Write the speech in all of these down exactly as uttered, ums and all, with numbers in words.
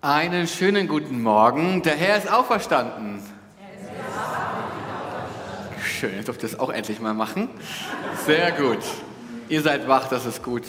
Einen schönen guten Morgen. Der Herr ist auferstanden. Schön, jetzt dürft ihr das auch endlich mal machen. Sehr gut. Ihr seid wach, das ist gut.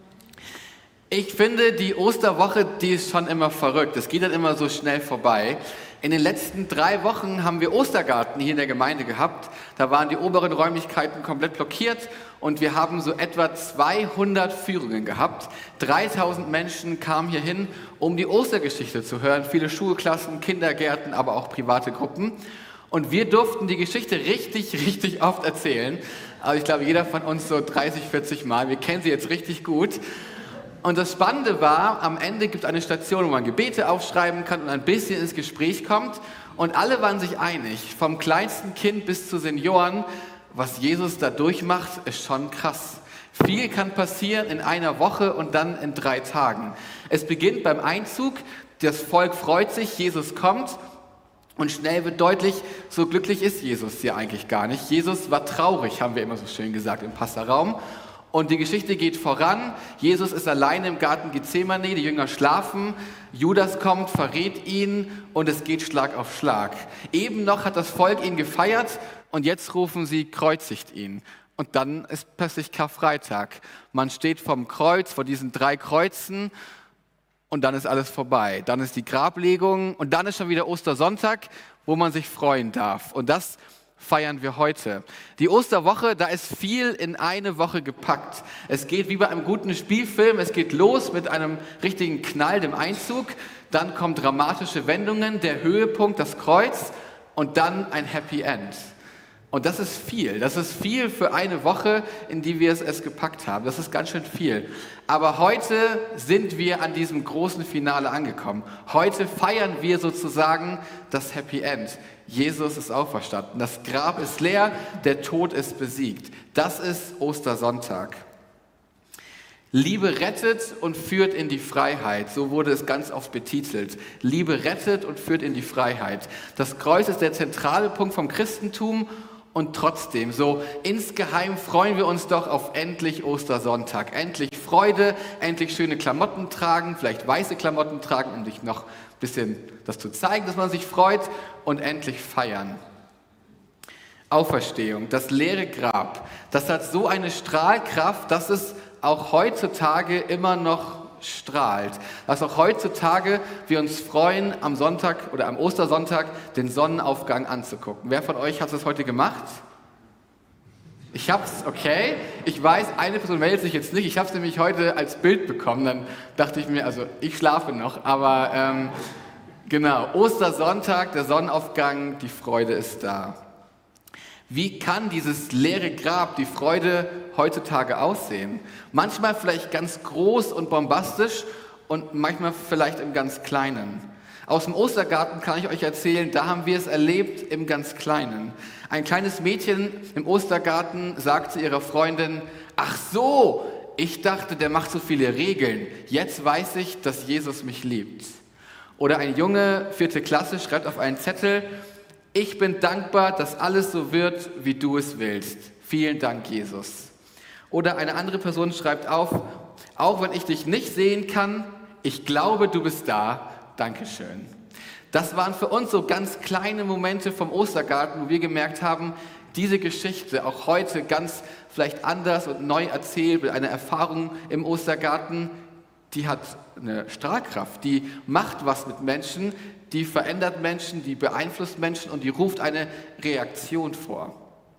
Ich finde, die Osterwoche, die ist schon immer verrückt. Es geht dann immer so schnell vorbei. In den letzten drei Wochen haben wir Ostergarten hier in der Gemeinde gehabt. Da waren die oberen Räumlichkeiten komplett blockiert und wir haben so etwa zweihundert Führungen gehabt. dreitausend Menschen kamen hier hin, um die Ostergeschichte zu hören. Viele Schulklassen, Kindergärten, aber auch private Gruppen. Und wir durften die Geschichte richtig, richtig oft erzählen. Also ich glaube, jeder von uns so dreißig, vierzig Mal. Wir kennen sie jetzt richtig gut. Und das Spannende war, am Ende gibt es eine Station, wo man Gebete aufschreiben kann und ein bisschen ins Gespräch kommt. Und alle waren sich einig, vom kleinsten Kind bis zu Senioren, was Jesus da durchmacht, ist schon krass. Viel kann passieren in einer Woche und dann in drei Tagen. Es beginnt beim Einzug, das Volk freut sich, Jesus kommt. Und schnell wird deutlich, so glücklich ist Jesus ja eigentlich gar nicht. Jesus war traurig, haben wir immer so schön gesagt im Pastorraum. Und die Geschichte geht voran. Jesus ist alleine im Garten Gethsemane, die Jünger schlafen. Judas kommt, verrät ihn und es geht Schlag auf Schlag. Eben noch hat das Volk ihn gefeiert und jetzt rufen sie, kreuzigt ihn. Und dann ist plötzlich Karfreitag. Man steht vom Kreuz, vor diesen drei Kreuzen und dann ist alles vorbei. Dann ist die Grablegung und dann ist schon wieder Ostersonntag, wo man sich freuen darf. Und das feiern wir heute. Die Osterwoche, da ist viel in eine Woche gepackt. Es geht wie bei einem guten Spielfilm, es geht los mit einem richtigen Knall, dem Einzug, dann kommen dramatische Wendungen, der Höhepunkt, das Kreuz und dann ein Happy End. Und das ist viel, das ist viel für eine Woche, in die wir es, es gepackt haben. Das ist ganz schön viel. Aber heute sind wir an diesem großen Finale angekommen. Heute feiern wir sozusagen das Happy End. Jesus ist auferstanden. Das Grab ist leer, der Tod ist besiegt. Das ist Ostersonntag. Liebe rettet und führt in die Freiheit. So wurde es ganz oft betitelt. Liebe rettet und führt in die Freiheit. Das Kreuz ist der zentrale Punkt vom Christentum. Und trotzdem, so insgeheim freuen wir uns doch auf endlich Ostersonntag. Endlich Freude, endlich schöne Klamotten tragen, vielleicht weiße Klamotten tragen, um sich noch ein bisschen das zu zeigen, dass man sich freut und endlich feiern. Auferstehung, das leere Grab, das hat so eine Strahlkraft, dass es auch heutzutage immer noch strahlt. Dass auch heutzutage wir uns freuen, am Sonntag oder am Ostersonntag den Sonnenaufgang anzugucken. Wer von euch hat das heute gemacht? Ich hab's, okay. Ich weiß, eine Person meldet sich jetzt nicht. Ich habe es nämlich heute als Bild bekommen. Dann dachte ich mir, also ich schlafe noch, aber ähm, genau, Ostersonntag, der Sonnenaufgang, die Freude ist da. Wie kann dieses leere Grab, die Freude heutzutage aussehen? Manchmal vielleicht ganz groß und bombastisch und manchmal vielleicht im ganz Kleinen. Aus dem Ostergarten kann ich euch erzählen, da haben wir es erlebt im ganz Kleinen. Ein kleines Mädchen im Ostergarten sagt zu ihrer Freundin, ach so, ich dachte, der macht so viele Regeln. Jetzt weiß ich, dass Jesus mich liebt. Oder ein Junge, vierte Klasse, schreibt auf einen Zettel, ich bin dankbar, dass alles so wird, wie du es willst. Vielen Dank, Jesus. Oder eine andere Person schreibt auf, auch wenn ich dich nicht sehen kann, ich glaube, du bist da. Dankeschön. Das waren für uns so ganz kleine Momente vom Ostergarten, wo wir gemerkt haben, diese Geschichte auch heute ganz vielleicht anders und neu erzählt, mit einer Erfahrung im Ostergarten, die hat eine Strahlkraft, die macht was mit Menschen, die verändert Menschen, die beeinflusst Menschen und die ruft eine Reaktion vor.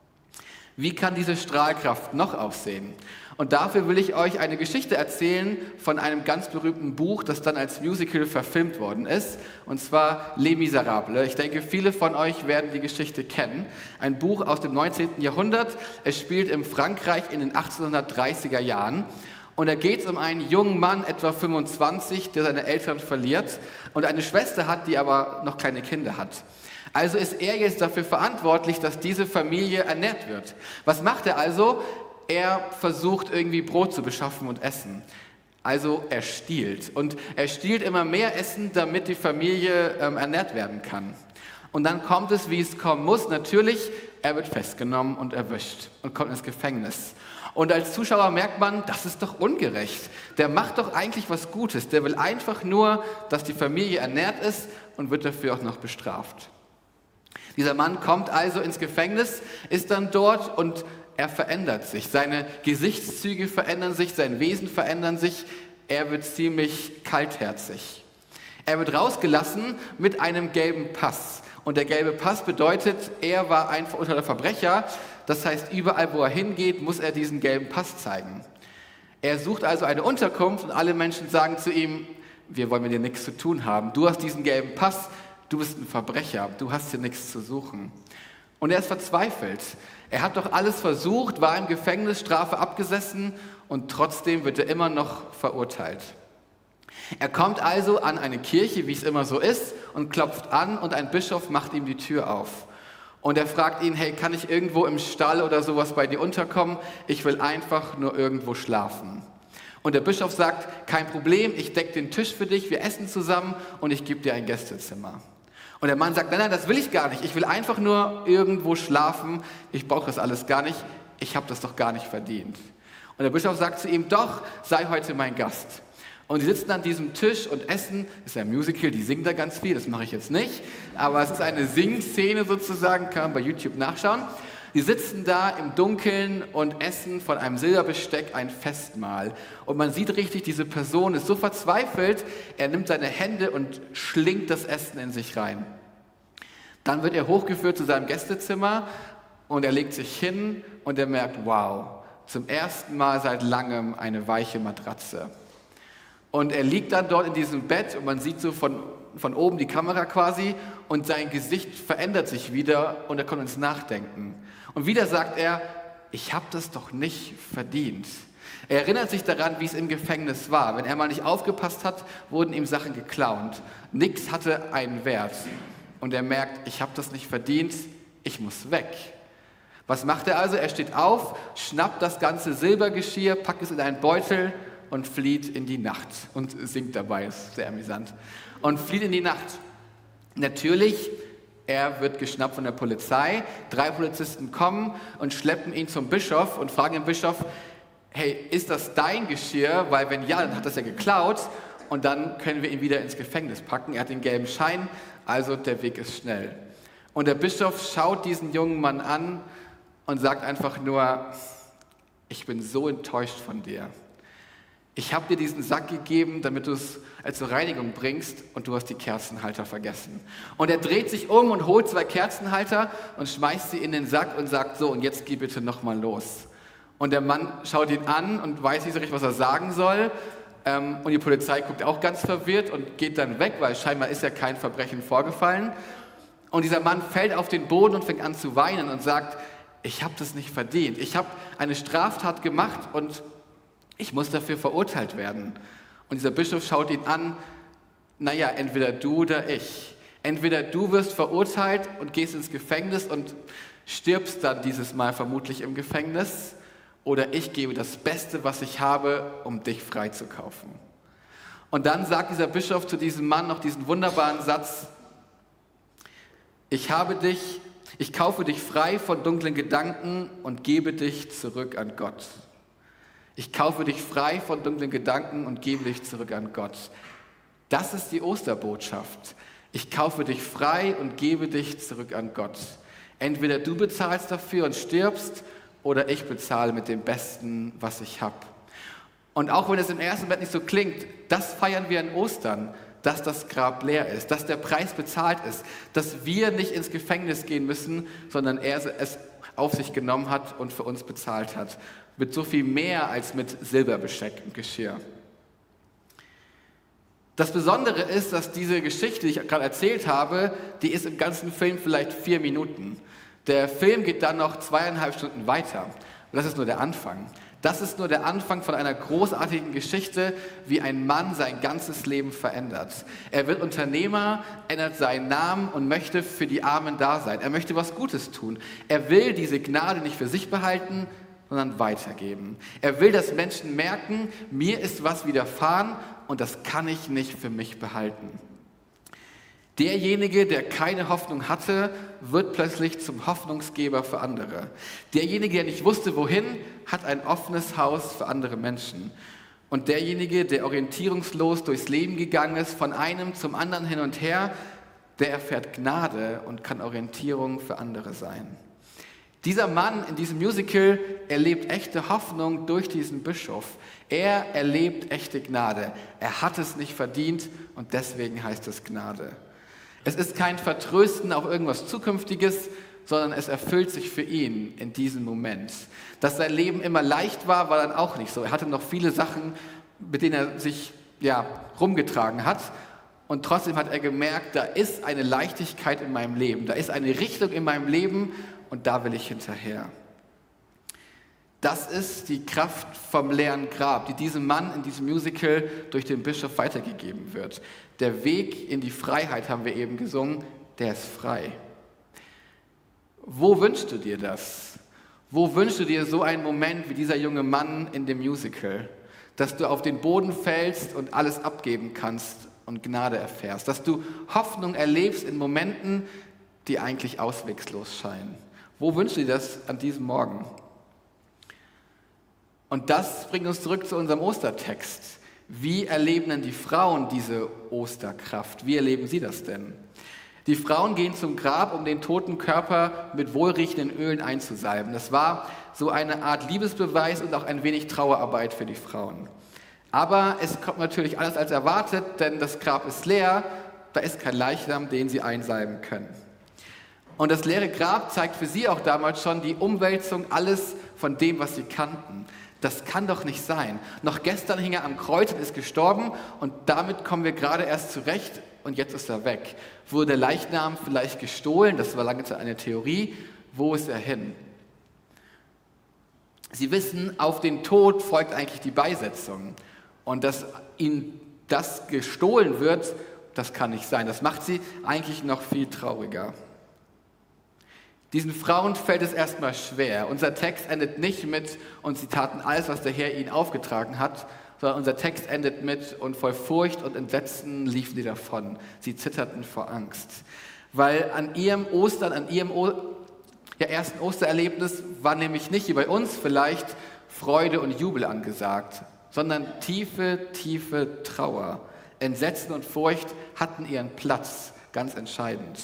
Wie kann diese Strahlkraft noch aussehen? Und dafür will ich euch eine Geschichte erzählen von einem ganz berühmten Buch, das dann als Musical verfilmt worden ist, und zwar Les Miserables. Ich denke, viele von euch werden die Geschichte kennen. Ein Buch aus dem neunzehnten Jahrhundert. Es spielt in Frankreich in den achtzehnhundertdreißiger Jahren. Und da geht es um einen jungen Mann, etwa fünfundzwanzig, der seine Eltern verliert und eine Schwester hat, die aber noch keine Kinder hat. Also ist er jetzt dafür verantwortlich, dass diese Familie ernährt wird. Was macht er also? Er versucht irgendwie Brot zu beschaffen und Essen. Also er stiehlt. Und er stiehlt immer mehr Essen, damit die Familie ähm, ernährt werden kann. Und dann kommt es, wie es kommen muss. Natürlich, er wird festgenommen und erwischt und kommt ins Gefängnis. Und als Zuschauer merkt man, das ist doch ungerecht. Der macht doch eigentlich was Gutes. Der will einfach nur, dass die Familie ernährt ist und wird dafür auch noch bestraft. Dieser Mann kommt also ins Gefängnis, ist dann dort und er verändert sich. Seine Gesichtszüge verändern sich, sein Wesen verändern sich. Er wird ziemlich kaltherzig. Er wird rausgelassen mit einem gelben Pass. Und der gelbe Pass bedeutet, er war ein verurteilter Verbrecher. Das heißt, überall, wo er hingeht, muss er diesen gelben Pass zeigen. Er sucht also eine Unterkunft und alle Menschen sagen zu ihm, wir wollen mit dir nichts zu tun haben. Du hast diesen gelben Pass, du bist ein Verbrecher, du hast hier nichts zu suchen. Und er ist verzweifelt. Er hat doch alles versucht, war im Gefängnis, Strafe abgesessen und trotzdem wird er immer noch verurteilt. Er kommt also an eine Kirche, wie es immer so ist, und klopft an und ein Bischof macht ihm die Tür auf. Und er fragt ihn, hey, kann ich irgendwo im Stall oder sowas bei dir unterkommen? Ich will einfach nur irgendwo schlafen. Und der Bischof sagt, kein Problem, ich decke den Tisch für dich, wir essen zusammen und ich gebe dir ein Gästezimmer. Und der Mann sagt, nein, nein, das will ich gar nicht, ich will einfach nur irgendwo schlafen, ich brauche das alles gar nicht, ich habe das doch gar nicht verdient. Und der Bischof sagt zu ihm, doch, sei heute mein Gast. Und sie sitzen an diesem Tisch und essen, das ist ein Musical, die singen da ganz viel, das mache ich jetzt nicht, aber es ist eine Singszene sozusagen, kann man bei YouTube nachschauen. Die sitzen da im Dunkeln und essen von einem Silberbesteck ein Festmahl. Und man sieht richtig, diese Person ist so verzweifelt, er nimmt seine Hände und schlingt das Essen in sich rein. Dann wird er hochgeführt zu seinem Gästezimmer und er legt sich hin und er merkt, wow, zum ersten Mal seit langem eine weiche Matratze. Und er liegt dann dort in diesem Bett und man sieht so von, von oben die Kamera quasi und sein Gesicht verändert sich wieder und er kommt ins Nachdenken. Und wieder sagt er, ich habe das doch nicht verdient. Er erinnert sich daran, wie es im Gefängnis war. Wenn er mal nicht aufgepasst hat, wurden ihm Sachen geklaut. Nichts hatte einen Wert. Und er merkt, ich habe das nicht verdient, ich muss weg. Was macht er also? Er steht auf, schnappt das ganze Silbergeschirr, packt es in einen Beutel und flieht in die Nacht und singt dabei, ist sehr amüsant. Und flieht in die Nacht. Natürlich, er wird geschnappt von der Polizei, drei Polizisten kommen und schleppen ihn zum Bischof und fragen den Bischof, hey, ist das dein Geschirr? Weil wenn ja, dann hat das ja geklaut und dann können wir ihn wieder ins Gefängnis packen. Er hat den gelben Schein, also der Weg ist schnell. Und der Bischof schaut diesen jungen Mann an und sagt einfach nur, ich bin so enttäuscht von dir. Ich habe dir diesen Sack gegeben, damit du es zur Reinigung bringst und du hast die Kerzenhalter vergessen. Und er dreht sich um und holt zwei Kerzenhalter und schmeißt sie in den Sack und sagt so, und jetzt geh bitte nochmal los. Und der Mann schaut ihn an und weiß nicht so richtig, was er sagen soll. Und die Polizei guckt auch ganz verwirrt und geht dann weg, weil scheinbar ist ja kein Verbrechen vorgefallen. Und dieser Mann fällt auf den Boden und fängt an zu weinen und sagt, ich habe das nicht verdient. Ich habe eine Straftat gemacht und ich muss dafür verurteilt werden. Und dieser Bischof schaut ihn an, naja, entweder du oder ich. Entweder du wirst verurteilt und gehst ins Gefängnis und stirbst dann dieses Mal vermutlich im Gefängnis, oder ich gebe das Beste, was ich habe, um dich freizukaufen. Und dann sagt dieser Bischof zu diesem Mann noch diesen wunderbaren Satz, ich habe dich, ich kaufe dich frei von dunklen Gedanken und gebe dich zurück an Gott. Ich kaufe dich frei von dunklen Gedanken und gebe dich zurück an Gott. Das ist die Osterbotschaft. Ich kaufe dich frei und gebe dich zurück an Gott. Entweder du bezahlst dafür und stirbst, oder ich bezahle mit dem Besten, was ich habe. Und auch wenn es im ersten Moment nicht so klingt, das feiern wir an Ostern, dass das Grab leer ist, dass der Preis bezahlt ist, dass wir nicht ins Gefängnis gehen müssen, sondern er es auf sich genommen hat und für uns bezahlt hat. Mit so viel mehr als mit Silberbesteck und Geschirr. Das Besondere ist, dass diese Geschichte, die ich gerade erzählt habe, die ist im ganzen Film vielleicht vier Minuten. Der Film geht dann noch zweieinhalb Stunden weiter. Und das ist nur der Anfang. Das ist nur der Anfang von einer großartigen Geschichte, wie ein Mann sein ganzes Leben verändert. Er wird Unternehmer, ändert seinen Namen und möchte für die Armen da sein. Er möchte was Gutes tun. Er will diese Gnade nicht für sich behalten, sondern weitergeben. Er will, dass Menschen merken, mir ist was widerfahren und das kann ich nicht für mich behalten. Derjenige, der keine Hoffnung hatte, wird plötzlich zum Hoffnungsgeber für andere. Derjenige, der nicht wusste, wohin, hat ein offenes Haus für andere Menschen. Und derjenige, der orientierungslos durchs Leben gegangen ist, von einem zum anderen hin und her, der erfährt Gnade und kann Orientierung für andere sein. Dieser Mann in diesem Musical erlebt echte Hoffnung durch diesen Bischof. Er erlebt echte Gnade. Er hat es nicht verdient und deswegen heißt es Gnade. Es ist kein Vertrösten auf irgendwas Zukünftiges, sondern es erfüllt sich für ihn in diesem Moment. Dass sein Leben immer leicht war, war dann auch nicht so. Er hatte noch viele Sachen, mit denen er sich ja, rumgetragen hat. Und trotzdem hat er gemerkt, da ist eine Leichtigkeit in meinem Leben, da ist eine Richtung in meinem Leben und da will ich hinterher. Das ist die Kraft vom leeren Grab, die diesem Mann in diesem Musical durch den Bischof weitergegeben wird. Der Weg in die Freiheit, haben wir eben gesungen, der ist frei. Wo wünschst du dir das? Wo wünschst du dir so einen Moment wie dieser junge Mann in dem Musical? Dass du auf den Boden fällst und alles abgeben kannst und Gnade erfährst. Dass du Hoffnung erlebst in Momenten, die eigentlich auswegslos scheinen. Wo wünschst du dir das an diesem Morgen? Und das bringt uns zurück zu unserem Ostertext. Wie erleben denn die Frauen diese Osterkraft? Wie erleben sie das denn? Die Frauen gehen zum Grab, um den toten Körper mit wohlriechenden Ölen einzusalben. Das war so eine Art Liebesbeweis und auch ein wenig Trauerarbeit für die Frauen. Aber es kommt natürlich alles als erwartet, denn das Grab ist leer, da ist kein Leichnam, den sie einsalben können. Und das leere Grab zeigt für sie auch damals schon die Umwälzung alles von dem, was sie kannten. Das kann doch nicht sein. Noch gestern hing er am Kreuz und ist gestorben und damit kommen wir gerade erst zurecht und jetzt ist er weg. Wurde der Leichnam vielleicht gestohlen? Das war lange Zeit eine Theorie. Wo ist er hin? Sie wissen, auf den Tod folgt eigentlich die Beisetzung. Und dass ihnen das gestohlen wird, das kann nicht sein. Das macht sie eigentlich noch viel trauriger. Diesen Frauen fällt es erstmal schwer. Unser Text endet nicht mit, und sie taten alles, was der Herr ihnen aufgetragen hat, sondern unser Text endet mit, und voll Furcht und Entsetzen liefen sie davon. Sie zitterten vor Angst. Weil an ihrem Ostern, an ihrem o- ja, ersten Ostererlebnis war nämlich nicht wie bei uns vielleicht Freude und Jubel angesagt, sondern tiefe, tiefe Trauer. Entsetzen und Furcht hatten ihren Platz, ganz entscheidend.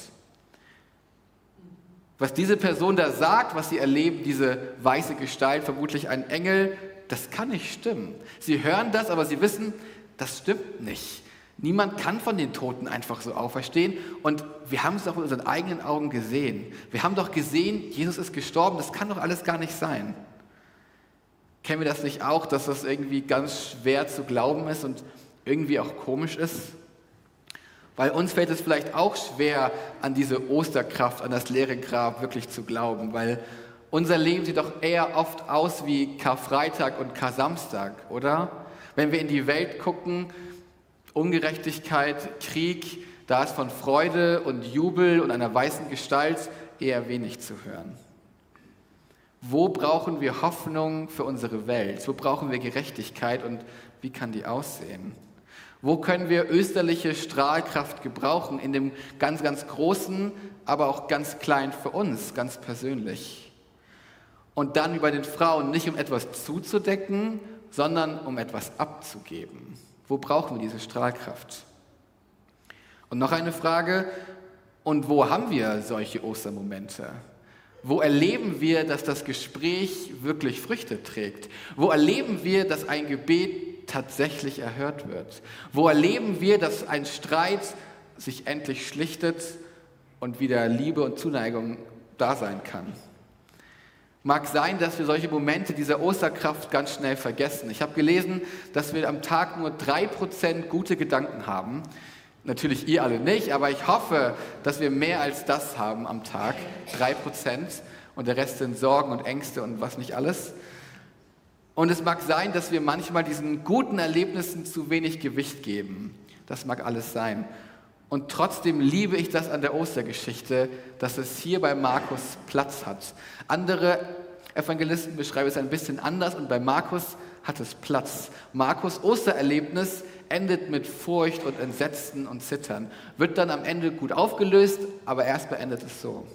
Was diese Person da sagt, was sie erleben, diese weiße Gestalt, vermutlich ein Engel, das kann nicht stimmen. Sie hören das, aber sie wissen, das stimmt nicht. Niemand kann von den Toten einfach so auferstehen und wir haben es doch mit unseren eigenen Augen gesehen. Wir haben doch gesehen, Jesus ist gestorben, das kann doch alles gar nicht sein. Kennen wir das nicht auch, dass das irgendwie ganz schwer zu glauben ist und irgendwie auch komisch ist? Weil uns fällt es vielleicht auch schwer, an diese Osterkraft, an das leere Grab wirklich zu glauben, weil unser Leben sieht doch eher oft aus wie Karfreitag und Kar-Samstag, oder? Wenn wir in die Welt gucken, Ungerechtigkeit, Krieg, da ist von Freude und Jubel und einer weißen Gestalt eher wenig zu hören. Wo brauchen wir Hoffnung für unsere Welt? Wo brauchen wir Gerechtigkeit und wie kann die aussehen? Wo können wir österliche Strahlkraft gebrauchen, in dem ganz, ganz Großen, aber auch ganz Kleinen für uns, ganz persönlich? Und dann wie bei den Frauen, nicht um etwas zuzudecken, sondern um etwas abzugeben. Wo brauchen wir diese Strahlkraft? Und noch eine Frage, und wo haben wir solche Ostermomente? Wo erleben wir, dass das Gespräch wirklich Früchte trägt? Wo erleben wir, dass ein Gebet tatsächlich erhört wird? Wo erleben wir, dass ein Streit sich endlich schlichtet und wieder Liebe und Zuneigung da sein kann? Mag sein, dass wir solche Momente dieser Osterkraft ganz schnell vergessen. Ich habe gelesen, dass wir am Tag nur drei Prozent gute Gedanken haben. Natürlich ihr alle nicht, aber ich hoffe, dass wir mehr als das haben am Tag. drei Prozent und der Rest sind Sorgen und Ängste und was nicht alles. Und es mag sein, dass wir manchmal diesen guten Erlebnissen zu wenig Gewicht geben. Das mag alles sein. Und trotzdem liebe ich das an der Ostergeschichte, dass es hier bei Markus Platz hat. Andere Evangelisten beschreiben es ein bisschen anders und bei Markus hat es Platz. Markus' Ostererlebnis endet mit Furcht und Entsetzen und Zittern. Wird dann am Ende gut aufgelöst, aber erstmal endet es so.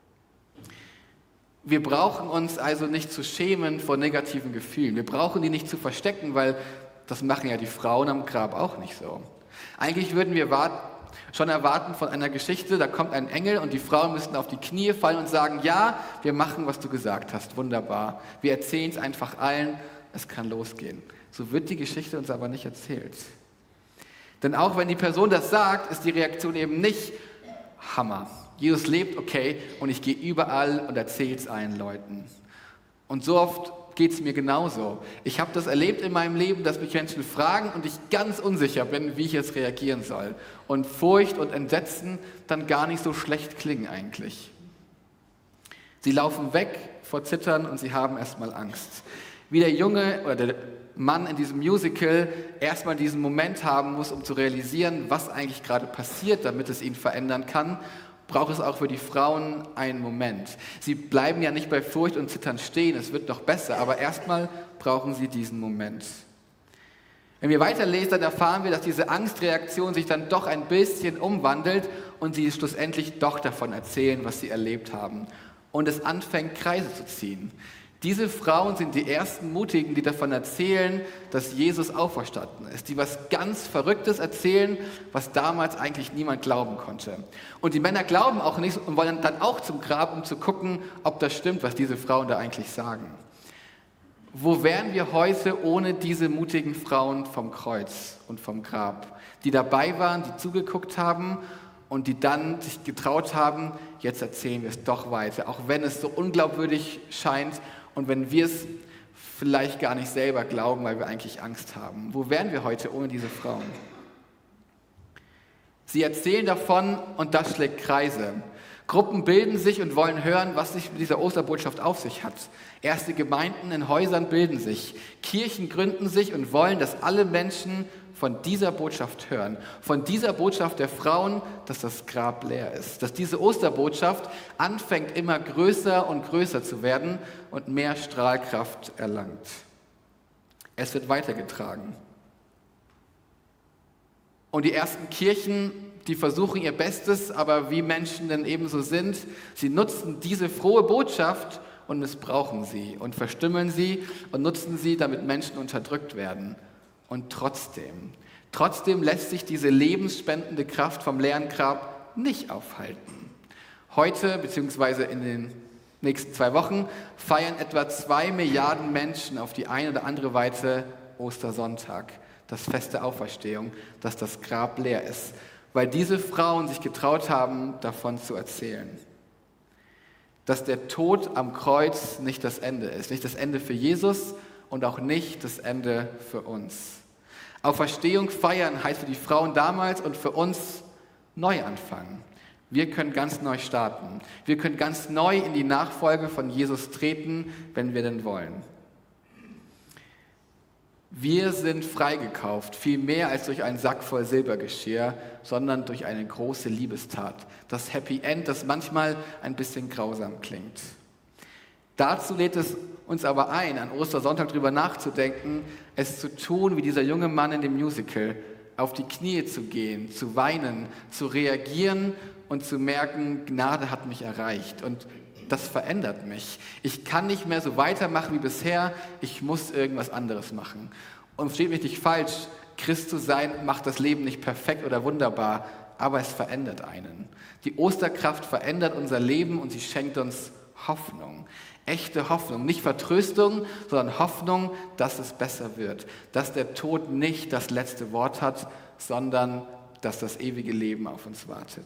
Wir brauchen uns also nicht zu schämen vor negativen Gefühlen. Wir brauchen die nicht zu verstecken, weil das machen ja die Frauen am Grab auch nicht so. Eigentlich würden wir warten, schon erwarten von einer Geschichte, da kommt ein Engel und die Frauen müssten auf die Knie fallen und sagen, ja, wir machen, was du gesagt hast, wunderbar. Wir erzählen es einfach allen, es kann losgehen. So wird die Geschichte uns aber nicht erzählt. Denn auch wenn die Person das sagt, ist die Reaktion eben nicht Hammer. Jesus lebt, okay, und ich gehe überall und erzähle es allen Leuten. Und so oft geht es mir genauso. Ich habe das erlebt in meinem Leben, dass mich Menschen fragen und ich ganz unsicher bin, wie ich jetzt reagieren soll. Und Furcht und Entsetzen dann gar nicht so schlecht klingen eigentlich. Sie laufen weg vor Zittern und sie haben erstmal Angst. Wie der Junge oder der Mann in diesem Musical erstmal diesen Moment haben muss, um zu realisieren, was eigentlich gerade passiert, damit es ihn verändern kann, braucht es auch für die Frauen einen Moment. Sie bleiben ja nicht bei Furcht und Zittern stehen, es wird noch besser, aber erstmal brauchen sie diesen Moment. Wenn wir weiterlesen, dann erfahren wir, dass diese Angstreaktion sich dann doch ein bisschen umwandelt und sie schlussendlich doch davon erzählen, was sie erlebt haben. Und es anfängt, Kreise zu ziehen. Diese Frauen sind die ersten Mutigen, die davon erzählen, dass Jesus auferstanden ist, die was ganz Verrücktes erzählen, was damals eigentlich niemand glauben konnte. Und die Männer glauben auch nicht und wollen dann auch zum Grab, um zu gucken, ob das stimmt, was diese Frauen da eigentlich sagen. Wo wären wir heute ohne diese mutigen Frauen vom Kreuz und vom Grab, die dabei waren, die zugeguckt haben und die dann sich getraut haben, jetzt erzählen wir es doch weiter, auch wenn es so unglaubwürdig scheint und wenn wir es vielleicht gar nicht selber glauben, weil wir eigentlich Angst haben. Wo wären wir heute ohne diese Frauen? Sie erzählen davon und das schlägt Kreise. Gruppen bilden sich und wollen hören, was sich mit dieser Osterbotschaft auf sich hat. Erste Gemeinden in Häusern bilden sich. Kirchen gründen sich und wollen, dass alle Menschen von dieser Botschaft hören. Von dieser Botschaft der Frauen, dass das Grab leer ist. Dass diese Osterbotschaft anfängt, immer größer und größer zu werden und mehr Strahlkraft erlangt. Es wird weitergetragen. Und die ersten Kirchen, die versuchen ihr Bestes, aber wie Menschen denn ebenso sind, sie nutzen diese frohe Botschaft und missbrauchen sie und verstümmeln sie und nutzen sie, damit Menschen unterdrückt werden. Und trotzdem, trotzdem lässt sich diese lebensspendende Kraft vom leeren Grab nicht aufhalten. Heute, beziehungsweise in den nächsten zwei Wochen, feiern etwa zwei Milliarden Menschen auf die eine oder andere Weise Ostersonntag, das Fest der Auferstehung, dass das Grab leer ist, weil diese Frauen sich getraut haben, davon zu erzählen. Dass der Tod am Kreuz nicht das Ende ist, nicht das Ende für Jesus und auch nicht das Ende für uns. Auferstehung feiern heißt für die Frauen damals und für uns neu anfangen. Wir können ganz neu starten. Wir können ganz neu in die Nachfolge von Jesus treten, wenn wir denn wollen. Wir sind freigekauft, viel mehr als durch einen Sack voll Silbergeschirr, sondern durch eine große Liebestat. Das Happy End, das manchmal ein bisschen grausam klingt. Dazu lädt es uns aber ein, an Ostersonntag drüber nachzudenken, es zu tun wie dieser junge Mann in dem Musical, auf die Knie zu gehen, zu weinen, zu reagieren und zu merken, Gnade hat mich erreicht und das verändert mich. Ich kann nicht mehr so weitermachen wie bisher, ich muss irgendwas anderes machen. Und versteht mich nicht falsch, Christ zu sein macht das Leben nicht perfekt oder wunderbar, aber es verändert einen. Die Osterkraft verändert unser Leben und sie schenkt uns Hoffnung. Echte Hoffnung, nicht Vertröstung, sondern Hoffnung, dass es besser wird. Dass der Tod nicht das letzte Wort hat, sondern dass das ewige Leben auf uns wartet.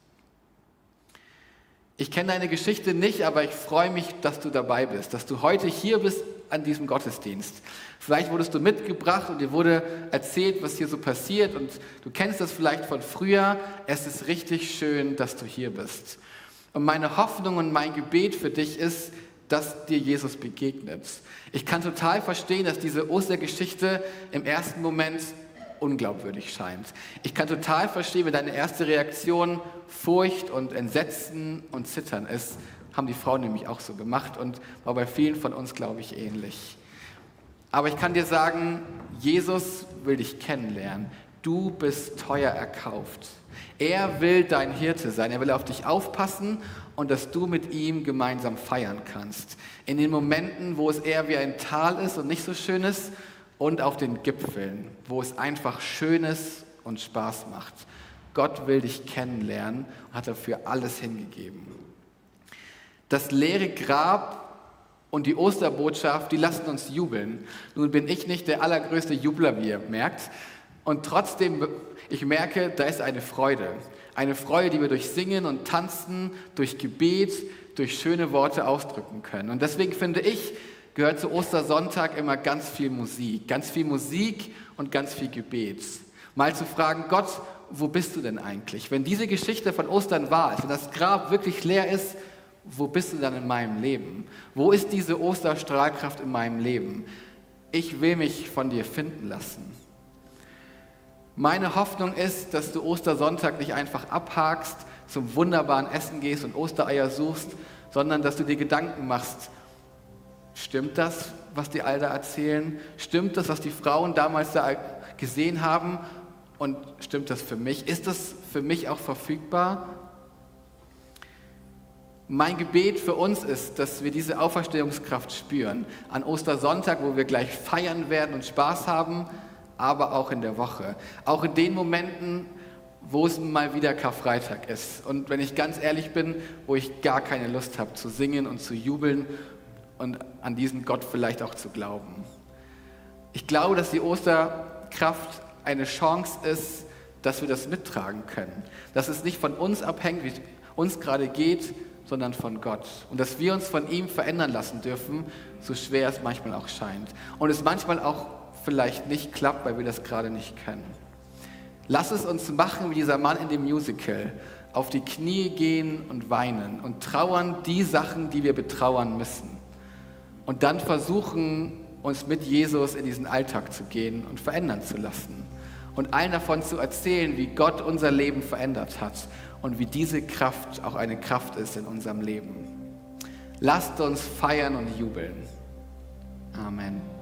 Ich kenne deine Geschichte nicht, aber ich freue mich, dass du dabei bist, dass du heute hier bist an diesem Gottesdienst. Vielleicht wurdest du mitgebracht und dir wurde erzählt, was hier so passiert und du kennst das vielleicht von früher. Es ist richtig schön, dass du hier bist. Und meine Hoffnung und mein Gebet für dich ist, dass dir Jesus begegnet. Ich kann total verstehen, dass diese Ostergeschichte im ersten Moment unglaubwürdig scheint. Ich kann total verstehen, wenn deine erste Reaktion Furcht und Entsetzen und Zittern ist. Haben die Frauen nämlich auch so gemacht und war bei vielen von uns, glaube ich, ähnlich. Aber ich kann dir sagen, Jesus will dich kennenlernen. Du bist teuer erkauft. Er will dein Hirte sein. Er will auf dich aufpassen und dass du mit ihm gemeinsam feiern kannst. In den Momenten, wo es eher wie ein Tal ist und nicht so schön ist, und auf den Gipfeln, wo es einfach schön ist und Spaß macht. Gott will dich kennenlernen und hat dafür alles hingegeben. Das leere Grab und die Osterbotschaft, die lassen uns jubeln. Nun bin ich nicht der allergrößte Jubler, wie ihr merkt. Und trotzdem, ich merke, da ist eine Freude. Eine Freude, die wir durch Singen und Tanzen, durch Gebet, durch schöne Worte ausdrücken können. Und deswegen finde ich, gehört zu Ostersonntag immer ganz viel Musik. Ganz viel Musik und ganz viel Gebet. Mal zu fragen, Gott, wo bist du denn eigentlich? Wenn diese Geschichte von Ostern wahr ist, wenn das Grab wirklich leer ist, wo bist du dann in meinem Leben? Wo ist diese Osterstrahlkraft in meinem Leben? Ich will mich von dir finden lassen. Meine Hoffnung ist, dass du Ostersonntag nicht einfach abhakst, zum wunderbaren Essen gehst und Ostereier suchst, sondern dass du dir Gedanken machst, stimmt das, was die all da erzählen? Stimmt das, was die Frauen damals da gesehen haben? Und stimmt das für mich? Ist das für mich auch verfügbar? Mein Gebet für uns ist, dass wir diese Auferstehungskraft spüren. An Ostersonntag, wo wir gleich feiern werden und Spaß haben, aber auch in der Woche. Auch in den Momenten, wo es mal wieder Karfreitag ist. Und wenn ich ganz ehrlich bin, wo ich gar keine Lust habe zu singen und zu jubeln und an diesen Gott vielleicht auch zu glauben. Ich glaube, dass die Osterkraft eine Chance ist, dass wir das mittragen können. Dass es nicht von uns abhängt, wie es uns gerade geht, sondern von Gott. Und dass wir uns von ihm verändern lassen dürfen, so schwer es manchmal auch scheint. Und es manchmal auch vielleicht nicht klappt, weil wir das gerade nicht können. Lass es uns machen wie dieser Mann in dem Musical. Auf die Knie gehen und weinen und trauern die Sachen, die wir betrauern müssen. Und dann versuchen, uns mit Jesus in diesen Alltag zu gehen und verändern zu lassen. Und allen davon zu erzählen, wie Gott unser Leben verändert hat und wie diese Kraft auch eine Kraft ist in unserem Leben. Lasst uns feiern und jubeln. Amen.